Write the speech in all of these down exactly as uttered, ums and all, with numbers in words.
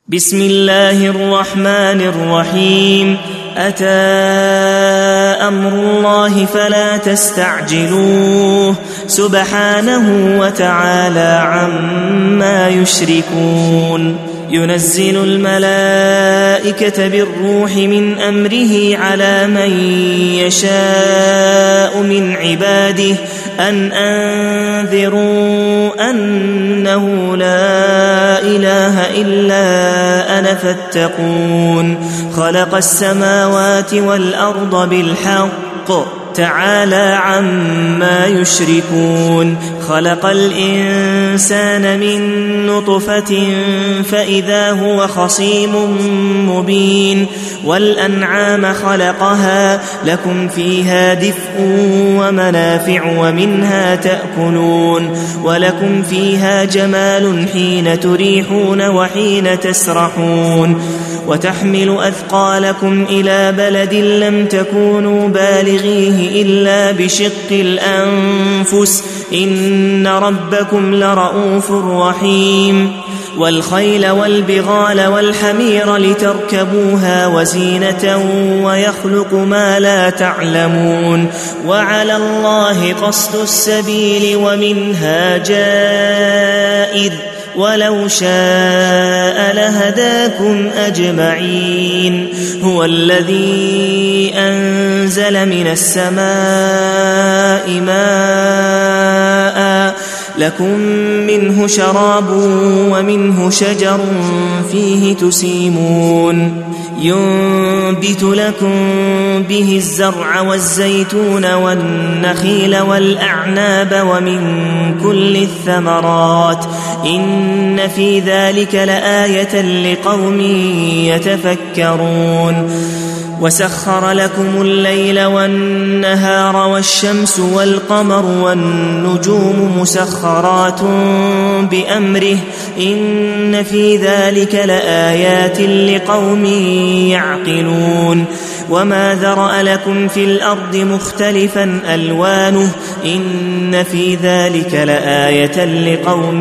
بسم الله الرحمن الرحيم. أتى أمر الله فلا تستعجلوه سبحانه وتعالى عما يشركون. ينزل الملائكة بالروح من أمره على من يشاء من عباده أن أنذروا أنه لا إله إلا أنا فاتقون. خلق السماوات والأرض بالحق تعالى عما يشركون. خلق الإنسان من نطفة فإذا هو خصيم مبين. والأنعام خلقها لكم فيها دفء ومنافع ومنها تأكلون ولكم فيها جمال حين تريحون وحين تسرحون. وتحمل أثقالكم إلى بلد لم تكونوا بالغيه إلا بشق الأنفس إن ربكم لرؤوف رحيم. والخيل والبغال والحمير لتركبوها وزينة ويخلق ما لا تعلمون. وعلى الله قصد السبيل ومنها جائر ولو شاء لهداكم أجمعين. هو الذي أنزل من السماء ماء لكم منه شراب ومنه شجر فيه تسيمون. ينبت لكم به الزرع والزيتون والنخيل والأعناب ومن كل الثمرات إن في ذلك لآية لقوم يتفكرون. وسخر لكم الليل والنهار والشمس والقمر والنجوم مسخرات بأمره إن في ذلك لآيات لقوم يعقلون. وما ذرأ لكم في الأرض مختلفا ألوانه إن في ذلك لآية لقوم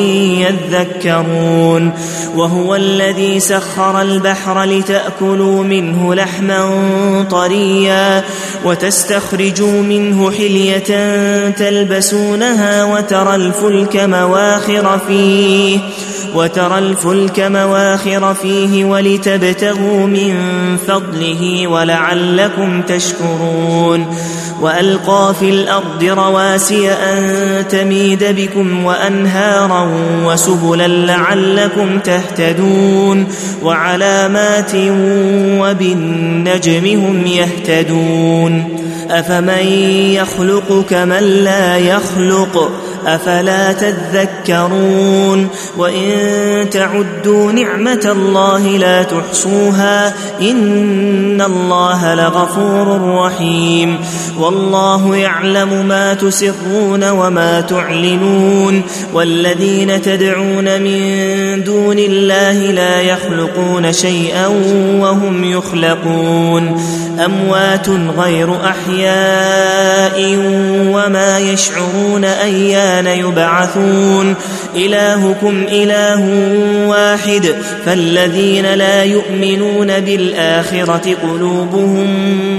يذكرون. وهو الذي سخر البحر لتأكلوا منه لحما طريا وتستخرجوا منه حلية تلبسونها وترى الفلك مواخر فيه وترى الفلك مواخر فيه ولتبتغوا من فضله ولعلكم تشكرون. وألقى في الأرض رواسي أن تميد بكم وأنهارا وسبلا لعلكم تهتدون. وعلامات وبالنجم هم يهتدون. أفمن يخلق كمن لا يخلق أفلا تذكرون. وإن تعدوا نعمة الله لا تحصوها إن الله لغفور رحيم. والله يعلم ما تسرون وما تعلنون. والذين تدعون من دون الله لا يخلقون شيئا وهم يخلقون. أموات غير أحياء وما يشعرون أيان يبعثون. إلهكم إله واحد فالذين لا يؤمنون بالآخرة قلوبهم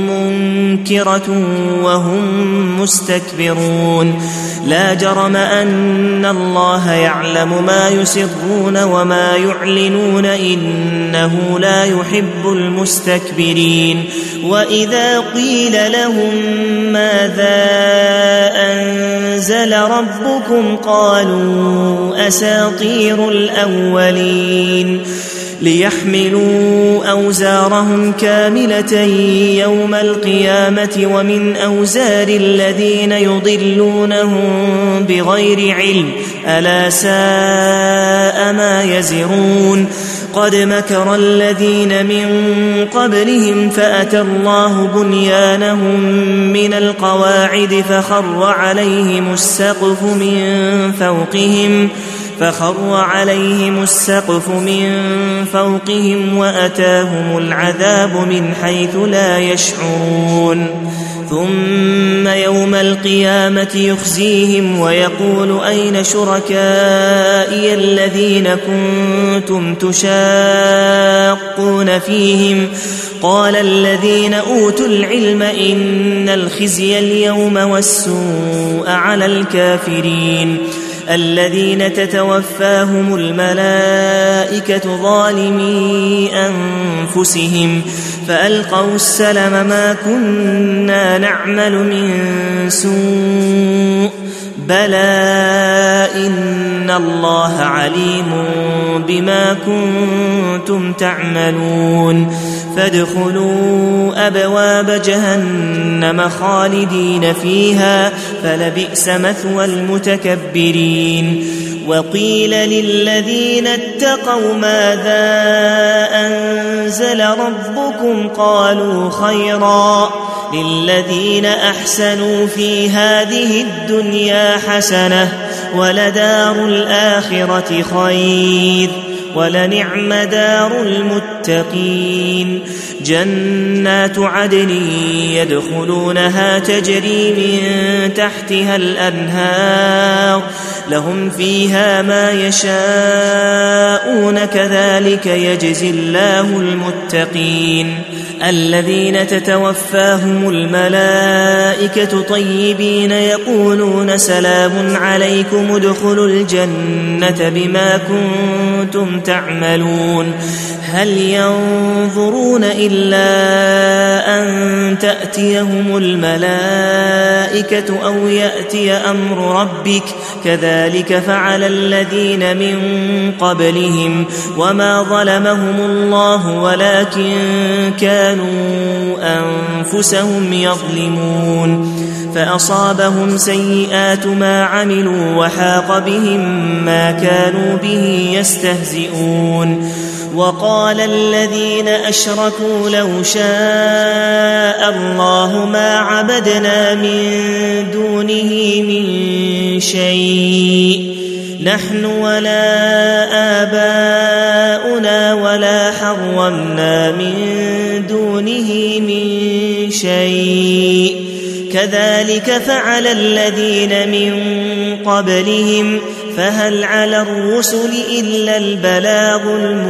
منكرة وهم مستكبرون. لا جرم أن الله يعلم ما يسرون وما يعلنون إنه لا يحب المستكبرين. وإذا قيل لهم ماذا أنزل ربكم قالوا أساطير الأولين. ليحملوا أوزارهم كاملة يوم القيامة ومن أوزار الذين يضلونهم بغير علم ألا ساء ما يزرون. قد مكر الذين من قبلهم فأتى الله بنيانهم من القواعد فخر عليهم السقف من فوقهم فخر عليهم السقف من فوقهم وأتاهم العذاب من حيث لا يشعرون. ثم يوم القيامة يخزيهم ويقول أين شركائي الذين كنتم تشاقون فيهم قال الذين أوتوا العلم إن الخزي اليوم والسوء على الكافرين الذين تتوفاهم الملائكة ظالمي أنفسهم فألقوا السلم ما كنا نعمل من سوء بلى إن الله عليم بما كنتم تعملون فادخلوا أبواب جهنم خالدين فيها فلبئس مثوى المتكبرين وقيل للذين اتقوا ماذا أنزل ربكم قالوا خيرا للذين أحسنوا في هذه الدنيا حسنة ولدار الآخرة خير ولنعم دار المتقين جنات عدن يدخلونها تجري من تحتها الأنهار لهم فيها ما يشاءون كذلك يجزي الله المتقين الذين تتوفاهم الملائكة طيبين يقولون سلام عليكم ادخلوا الجنة بما كنتم تعملون هل ينظرون إلا أن تأتيهم الملائكة أو يأتي أمر ربك كذلك فعل الذين من قبلهم وما ظلمهم الله ولكن كانوا أنفسهم يظلمون فأصابهم سيئات ما عملوا وحاق بهم ما كانوا به يستهزئون وقال الذين أشركوا لو شاء الله ما عبدنا من دونه من شيء نحن ولا آباؤنا ولا حرمنا من دونه من شيء كذلك فعل الذين من قبلهم فهل على الرسل إلا البلاغ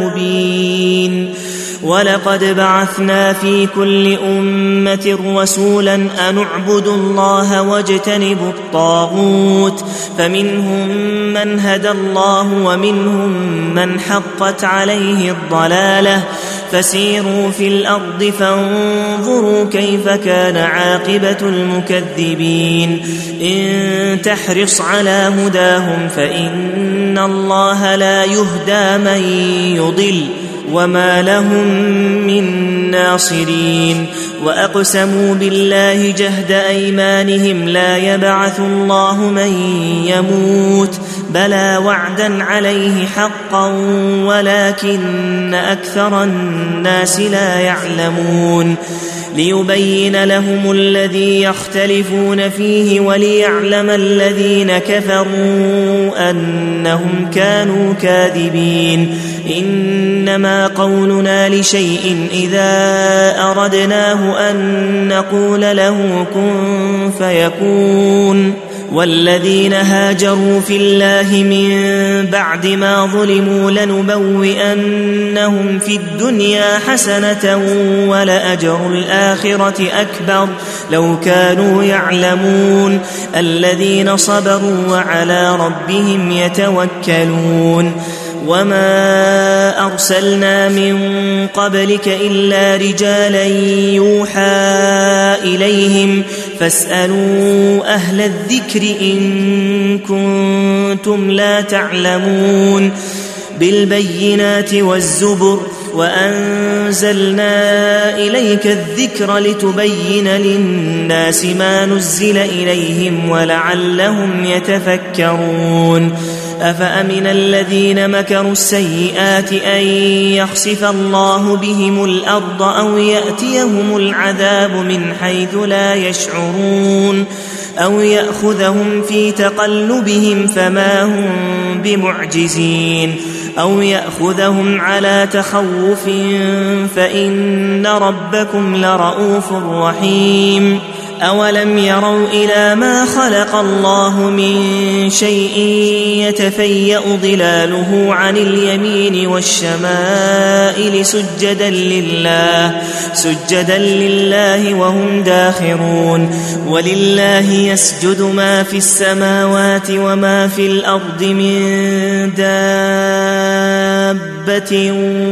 المبين ولقد بعثنا في كل أمة رسولا أن اعبدوا الله واجتنبوا الطاغوت فمنهم من هدى الله ومنهم من حقت عليه الضلالة فسيروا في الأرض فانظروا كيف كان عاقبة المكذبين إن تحرص على هداهم فإن الله لا يهدى من يضل وما لهم من ناصرين وأقسموا بالله جهد أيمانهم لا يبعث الله من يموت بلى وعدا عليه حقا ولكن أكثر الناس لا يعلمون ليبين لهم الذي يختلفون فيه وليعلم الذين كفروا أنهم كانوا كاذبين إنما قولنا لشيء إذا أردناه أن نقول له كن فيكون والذين هاجروا في الله من بعد ما ظلموا لنبوئنهم في الدنيا حسنة ولأجر الآخرة أكبر لو كانوا يعلمون الذين صبروا وعلى ربهم يتوكلون وما أرسلنا من قبلك إلا رجالا يوحى إليهم فاسألوا أهل الذكر إن كنتم لا تعلمون بالبينات والزبر وأنزلنا إليك الذكر لتبين للناس ما نزل إليهم ولعلهم يتفكرون أفأمن الذين مكروا السيئات أن يخسف الله بهم الأرض أو يأتيهم العذاب من حيث لا يشعرون أو يأخذهم في تقلبهم فما هم بمعجزين أو يأخذهم على تخوف فإن ربكم لرؤوف رحيم أولم يروا إلى ما خلق الله من شيء يتفيأ ظلاله عن اليمين والشمائل سجدا لله سجدا لله وهم داخرون ولله يسجد ما في السماوات وما في الأرض من دابة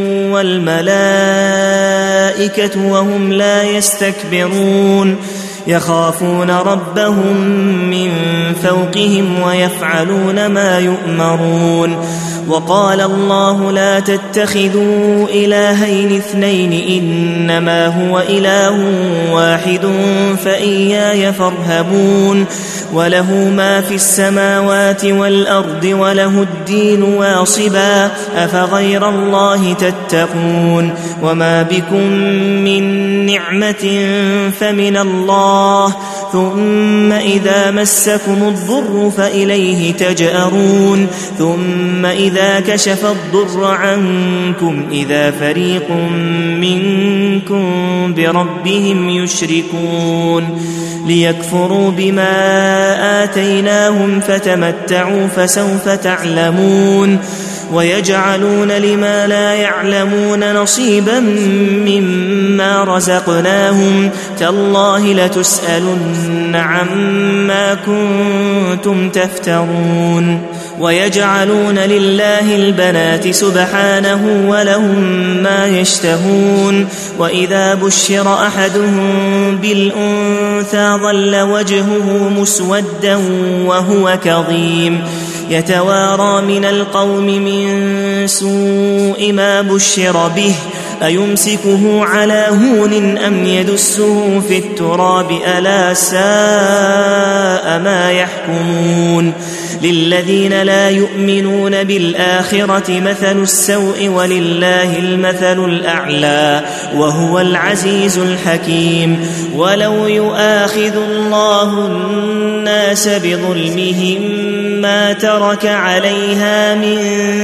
والملائكة وهم لا يستكبرون يخافون ربهم من فوقهم ويفعلون ما يؤمرون وقال الله لا تتخذوا إلهين اثنين إنما هو إله واحد فإياي فارهبون وله ما في السماوات والأرض وله الدين واصبا أفغير الله تتقون وما بكم من نعمة فمن الله ثم إذا مسكم الضر فإليه تجأرون ثم إذا كشف الضر عنكم إذا فريق منكم بربهم يشركون ليكفروا بما آتيناهم فتمتعوا فسوف تعلمون ويجعلون لما لا يعلمون نصيبا مما رزقناهم تالله لتسألن عما كنتم تفترون ويجعلون لله البنات سبحانه ولهم ما يشتهون وإذا بشر أحدهم بالأنثى ظل وجهه مسودا وهو كظيم يتوارى من القوم من سوء ما بشر به أيمسكه على هون أم يدسه في التراب ألا ساء ما يحكمون للذين لا يؤمنون بالآخرة مثل السوء ولله المثل الأعلى وهو العزيز الحكيم ولو يؤاخذ الله الناس بظلمهم ما ترك عليها من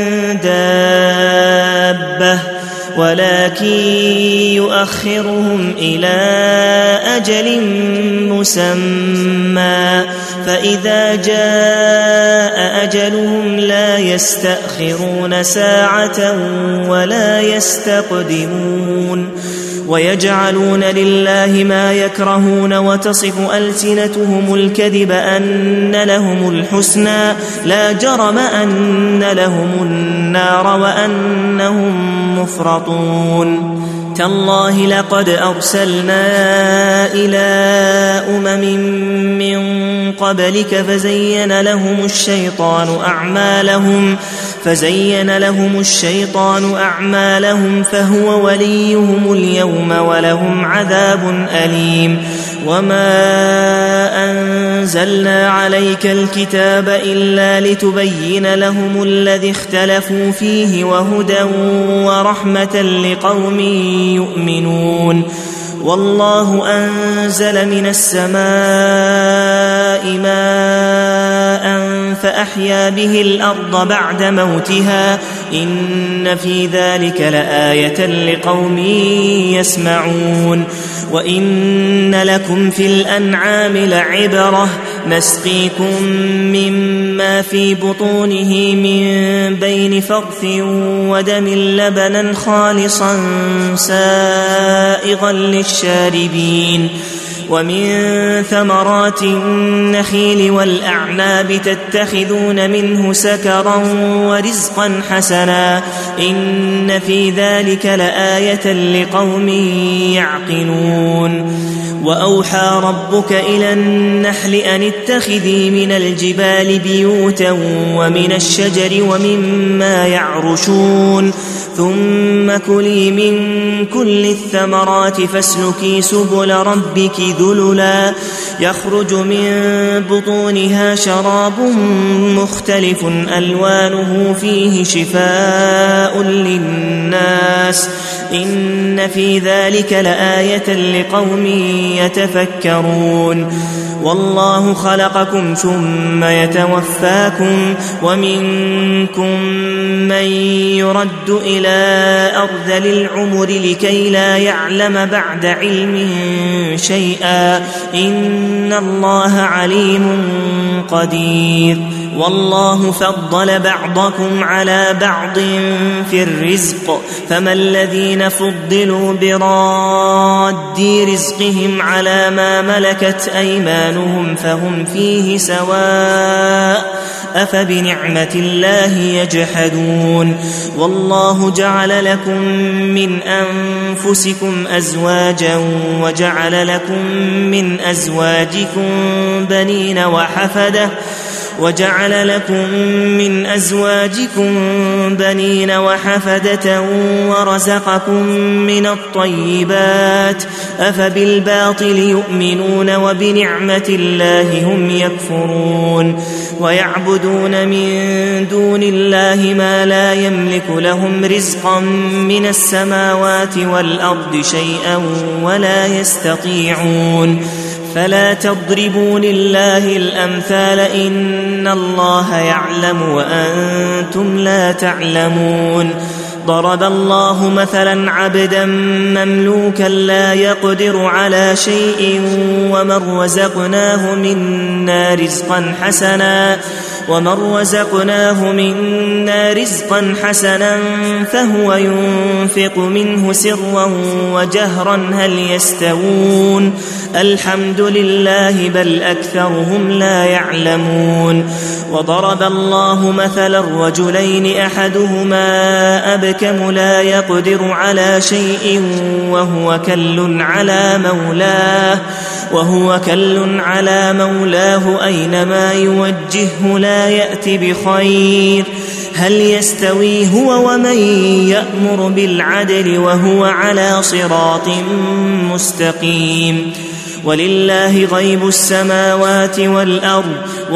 دابة ولكن يؤخرهم إلى أجل مسمى فإذا جاء أجلهم لا يستأخرون ساعة ولا يستقدمون ويجعلون لله ما يكرهون وتصف ألسنتهم الكذب أن لهم الحسنى لا جرم أن لهم النار وأنهم مفرطون تالله لقد أرسلنا إلى أمم من قبلك فزين لهم الشيطان أعمالهم فزين لهم الشيطان أعمالهم فهو وليهم اليوم ولهم عذاب أليم وما أنزلنا عليك الكتاب إلا لتبين لهم الذي اختلفوا فيه وهدى ورحمة لقوم يؤمنون والله أنزل من السماء ماء فأحيا به الأرض بعد موتها إن في ذلك لآية لقوم يسمعون وإن لكم في الأنعام لعبرة نسقيكم مما في بطونه من بين فرث ودم لبنا خالصا سائغا للشاربين ومن ثمرات النخيل والأعناب تتخذون منه سكرا ورزقا حسنا إن في ذلك لآية لقوم يعقلون وأوحى ربك إلى النحل أن اتخذي من الجبال بيوتا ومن الشجر ومما يعرشون ثم كلي من كل الثمرات فاسلكي سبل ربك ذللا يخرج من بطونها شراب مختلف ألوانه فيه شفاء للناس إن في ذلك لآية لقوم يتفكرون والله خلقكم ثم يتوفاكم ومنكم من يرد إلى أرذل العمر لكي لا يعلم بعد علم شيئا إن الله عليم قدير والله فضل بعضكم على بعض في الرزق فما الذين فضلوا براد رزقهم على ما ملكت أيمانهم فهم فيه سواء أفبنعمة الله يجحدون والله جعل لكم من أنفسكم أزواجا وجعل لكم من أزواجكم بنين وحفدة وجعل لكم من أزواجكم بنين وحفدة ورزقكم من الطيبات أفبالباطل يؤمنون وبنعمة الله هم يكفرون ويعبدون من دون الله ما لا يملك لهم رزقا من السماوات والأرض شيئا ولا يستطيعون فلا تضربوا لله الأمثال إن الله يعلم وأنتم لا تعلمون ضرب الله مثلا عبدا مملوكا لا يقدر على شيء ومن رزقناه منا رزقا حسنا ومن رزقناه منا رزقا حسنا فهو ينفق منه سرا وجهرا هل يستوون الحمد لله بل أكثرهم لا يعلمون وضرب الله مثلا رجلين أحدهما أبكم لا يقدر على شيء وهو كل على مولاه وهو كل على مولاه أينما يوجهه لا يأتي بخير هل يستوي هو ومن يأمر بالعدل وهو على صراط مستقيم ولله غيب السماوات والأرض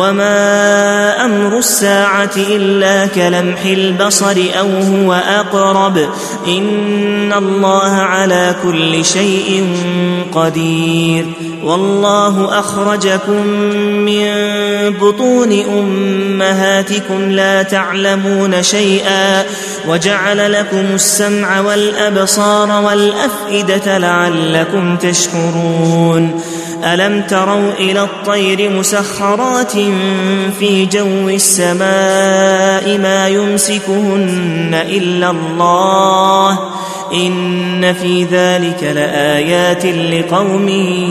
وما أمر الساعة إلا كلمح البصر أو هو أقرب إن الله على كل شيء قدير والله أخرجكم من بطون أمهاتكم لا تعلمون شيئا وجعل لكم السمع والأبصار والأفئدة لعلكم تشكرون ألم تروا إلى الطير مسخرات في جو السماء ما يمسكهن إلا الله إن في ذلك لآيات لقوم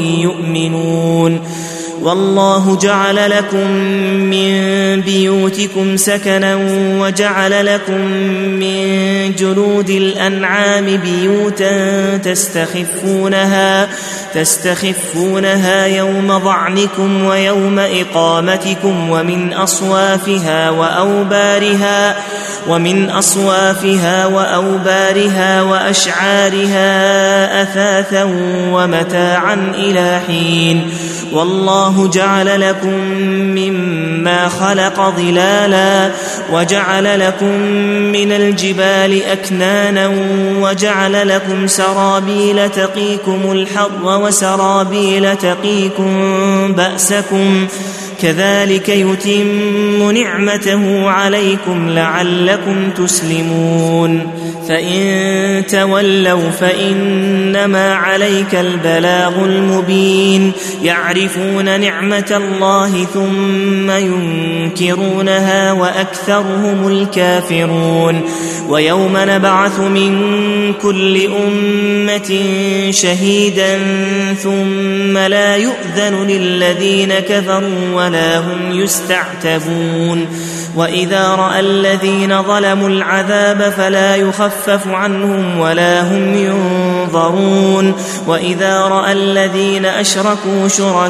يؤمنون والله جعل لكم من بيوتكم سكنا وجعل لكم من جلود الأنعام بيوتا تستخفونها تستخفونها يوم ظعنكم ويوم إقامتكم ومن أصوافها وأوبارها ومن أصوافها وأوبارها وأشعارها أثاثا ومتاعا إلى حين والله جعل لكم مما خلق ظلالا وجعل لكم من الجبال أكنانا وجعل لكم سرابيل تقيكم الحر وسرابيل تقيكم بأسكم كذلك يتم نعمته عليكم لعلكم تسلمون فإن تولوا فإنما عليك البلاغ المبين يعرفون نعمة الله ثم ينكرونها وأكثرهم الكافرون ويوم نبعث من كل أمة شهيدا ثم لا يؤذن للذين كفروا ولا هم يستعتبون وإذا رأى الذين ظلموا العذاب فلا يخفف عنهم ولا هم ينظرون وإذا رأى الذين أشركوا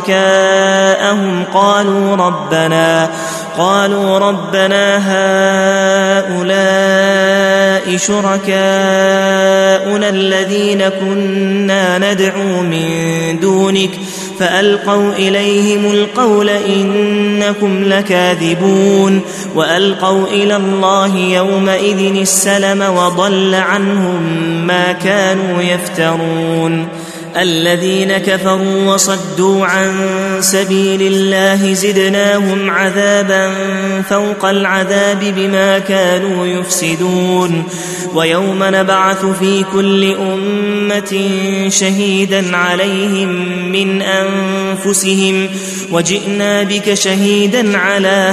شركاءهم قالوا ربنا قالوا ربنا هؤلاء شركاؤنا الذين كنا ندعو من دونك فألقوا إليهم القول إنكم لكاذبون وألقوا إلى الله يومئذ السلم وضل عنهم ما كانوا يفترون الذين كفروا وصدوا عن سبيل الله زدناهم عذابا فوق العذاب بما كانوا يفسدون ويوم نبعث في كل أمة شهيدا عليهم من أنفسهم وجئنا بك شهيدا على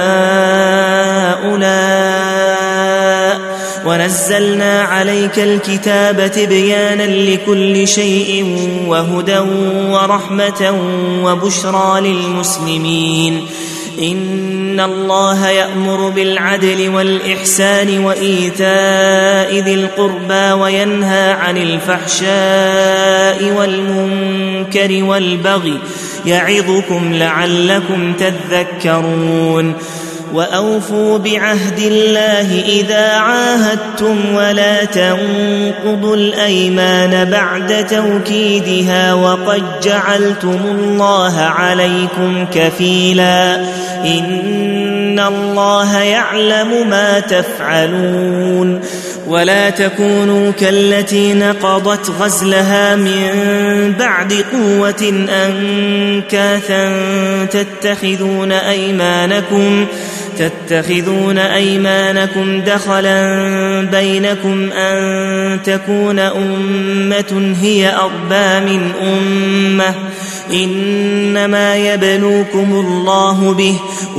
هؤلاء ونزلنا عليك الكتاب تبيانا لكل شيء وهدى ورحمة وبشرى للمسلمين إن الله يأمر بالعدل والإحسان وإيتاء ذي القربى وينهى عن الفحشاء والمنكر والبغي يعظكم لعلكم تذكرون وأوفوا بعهد الله إذا عاهدتم ولا تنقضوا الأيمان بعد توكيدها وقد جعلتم الله عليكم كفيلا إن الله يعلم ما تفعلون ولا تكونوا كالتي نقضت غزلها من بعد قوة أنكاثا تتخذون أيمانكم تتخذون أيمانكم دخلا بينكم أن تكون أمة هي أربى من أمة إنما يبلوكم الله به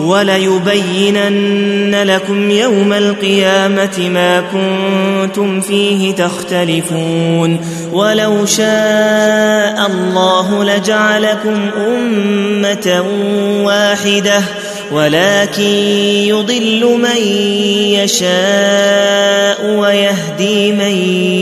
وليبينن لكم يوم القيامة ما كنتم فيه تختلفون ولو شاء الله لجعلكم أمة واحدة ولكن يضل من يشاء ويهدي من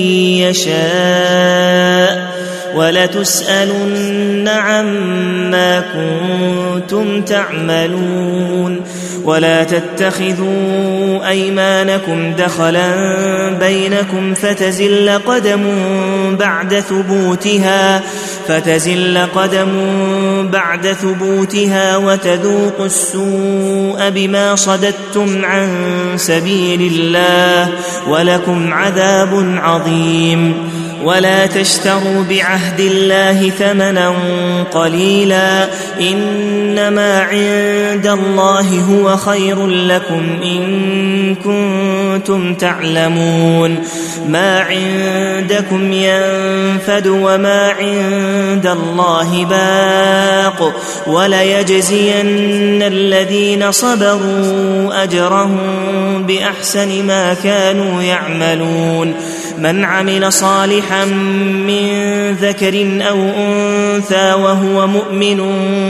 يشاء ولتسألن عما كنتم تعملون ولا تتخذوا أيمانكم دخلا بينكم فتزل قدم بعد ثبوتها فتزل قدم بعد ثبوتها وتذوقوا السوء بما صددتم عن سبيل الله ولكم عذاب عظيم ولا تشتروا بعهد الله ثمنا قليلا إنما عند الله هو خير لكم إن كنتم تعلمون ما عندكم ينفد وما عند الله باق وليجزين الذين صبروا أجرهم بأحسن ما كانوا يعملون من عمل صالحا من ذكر أو أنثى وهو مؤمن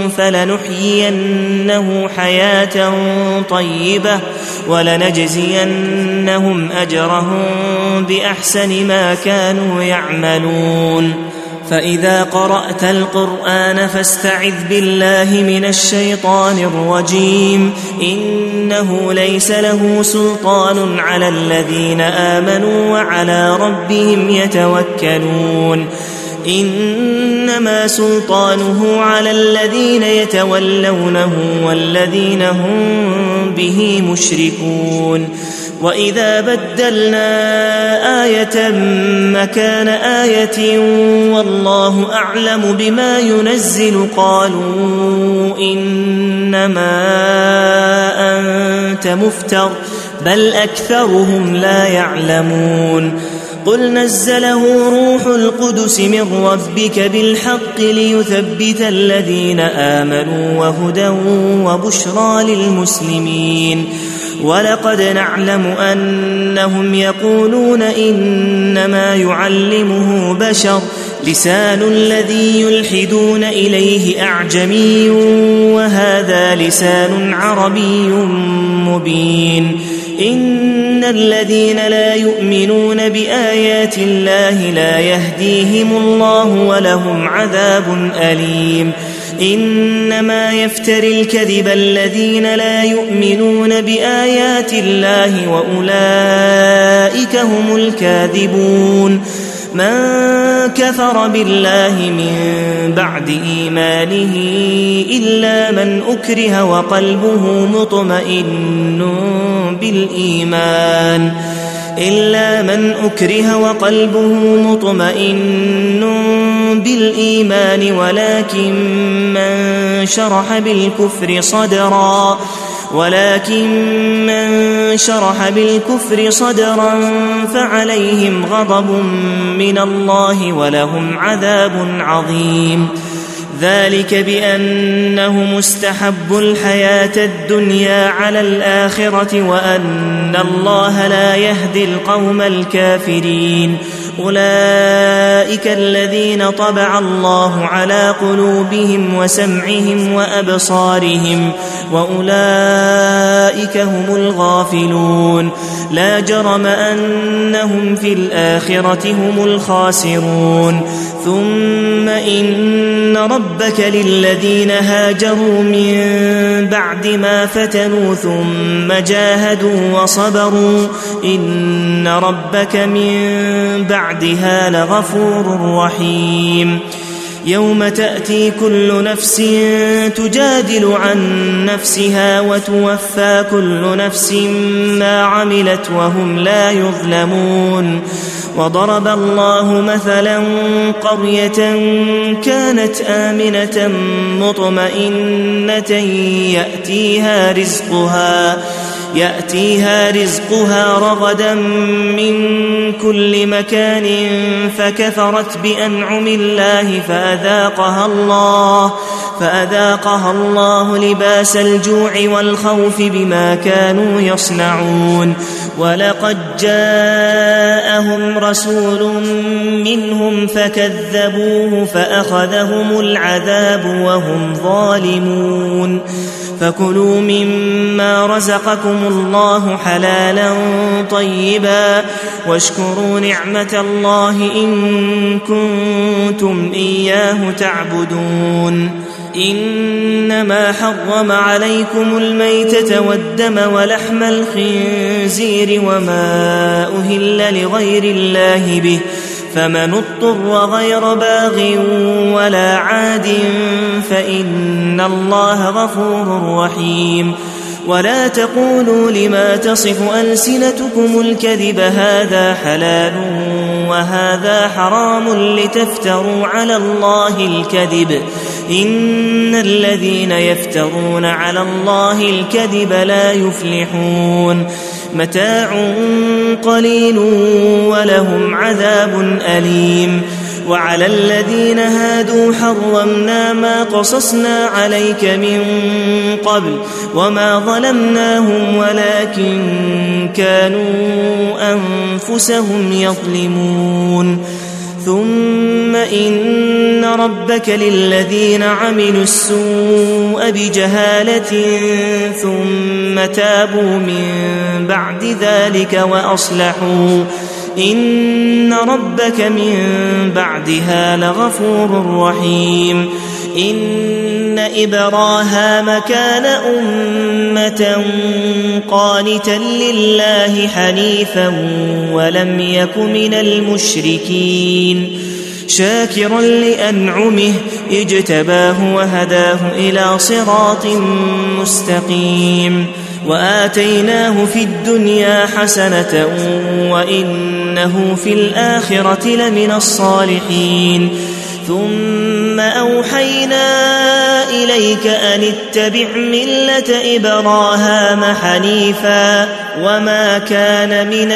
فلنحيينه حياة طيبة ولنجزينهم أجرهم بأحسن ما كانوا يعملون فإذا قرأت القرآن فاستعذ بالله من الشيطان الرجيم إنه ليس له سلطان على الذين آمنوا وعلى ربهم يتوكلون إنما سلطانه على الذين يتولونه والذين هم به مشركون وإذا بدلنا آية مكان آية والله أعلم بما ينزل قالوا إنما أنت مفتر بل أكثرهم لا يعلمون قل نزله روح القدس من ربك بالحق ليثبت الذين آمنوا وهدى وبشرى للمسلمين ولقد نعلم أنهم يقولون إنما يعلمه بشر لسان الذي يلحدون إليه أعجمي وهذا لسان عربي مبين إن الذين لا يؤمنون بآيات الله لا يهديهم الله ولهم عذاب أليم إنما يفتري الكذب الذين لا يؤمنون بآيات الله وأولئك هم الكاذبون من كفر بالله من بعد إيمانه إلا من أكره وقلبه مطمئن بالإيمان إلا من أكره وقلبه مطمئن بالإيمان ولكن من شرح بالكفر صدرا ولكن من شرح بالكفر صدرا فعليهم غضب من الله ولهم عذاب عظيم ذلك بأنهم استحبوا الحياة الدنيا على الآخرة وأن الله لا يهدي القوم الكافرين أولئك الذين طبع الله على قلوبهم وسمعهم وأبصارهم وأولئك هم الغافلون لا جرم أنهم في الآخرة هم الخاسرون ثم إن ربك للذين هاجروا من بعد ما فتنوا ثم جاهدوا وصبروا إن ربك من بعدها لغفور رحيم يوم تأتي كل نفس تجادل عن نفسها وتوفى كل نفس ما عملت وهم لا يظلمون وضرب الله مثلا قرية كانت آمنة مطمئنة يأتيها رزقها يأتيها رزقها رغدا من كل مكان فكفرت بأنعم الله فأذاقها الله فأذاقها الله لباس الجوع والخوف بما كانوا يصنعون ولقد جاءهم رسول منهم فكذبوه فأخذهم العذاب وهم ظالمون فكلوا مما رزقكم الله حلالا طيبا واشكروا نعمة الله إن كنتم إياه تعبدون إنما حرم عليكم الميتة والدم ولحم الخنزير وما أهل لغير الله به فمن اضطر غير باغ ولا عاد فإن الله غفور رحيم ولا تقولوا لما تصف ألسنتكم الكذب هذا حلال وهذا حرام لتفتروا على الله الكذب إن الذين يفترون على الله الكذب لا يفلحون متاع قليل ولهم عذاب أليم وعلى الذين هادوا حرمنا ما قصصنا عليك من قبل وما ظلمناهم ولكن كانوا أنفسهم يظلمون ثم إن ربك للذين عملوا السوء بجهالة ثم تابوا من بعد ذلك وأصلحوا إن ربك من بعدها لغفور رحيم إن إبراهام كان أمة قانتا لله حنيفا ولم يك من المشركين شاكرا لأنعمه اجتباه وهداه إلى صراط مستقيم وآتيناه في الدنيا حسنة وإنه في الآخرة لمن الصالحين ثم أوحينا إليك أن اتبع ملة إبراهام حنيفا وما كان من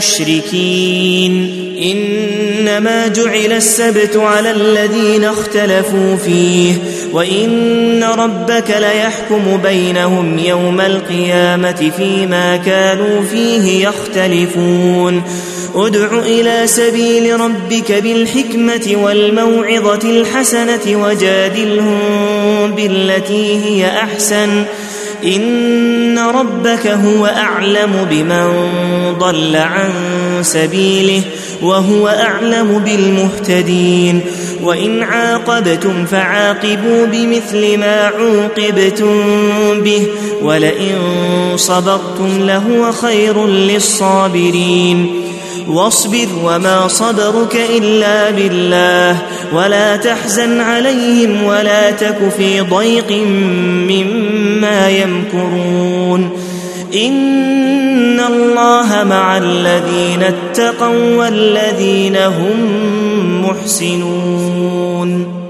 المشركين إنما جعل السبت على الذين اختلفوا فيه وإن ربك ليحكم بينهم يوم القيامة فيما كانوا فيه يختلفون ادع إلى سبيل ربك بالحكمة والموعظة الحسنة وجادلهم بالتي هي أحسن إن ربك هو أعلم بمن ضل عن سبيله وهو أعلم بالمهتدين. وإن عاقبتم فعاقبوا بمثل ما عوقبتم به ولئن صبرتم لهو خير للصابرين. واصبر وما صبرك إلا بالله ولا تحزن عليهم ولا تك في ضيق مما يمكرون. إن الله مع الذين اتقوا والذين هم محسنون.